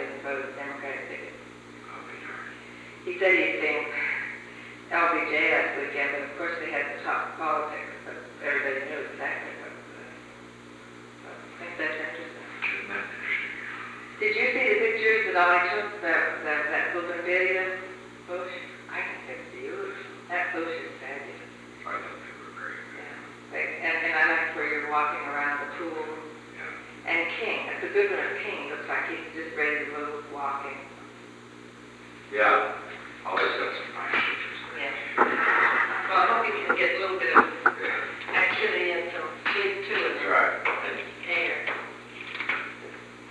didn't vote Democratic ticket. I'll be darned. He said he'd seen LBJ last weekend, but of course they had to talk politics, but everybody knew exactly what it was. So I think that's interesting. Isn't that interesting? Did you see the pictures that I took, that Bougainvillea bush? I think it's beautiful. That bush is fabulous. I thought they were great. Yeah. And I like where you're walking around the pool. Yeah. And King, that's a good one of King. Looks like he's just ready to move, walking. Yeah. Always got some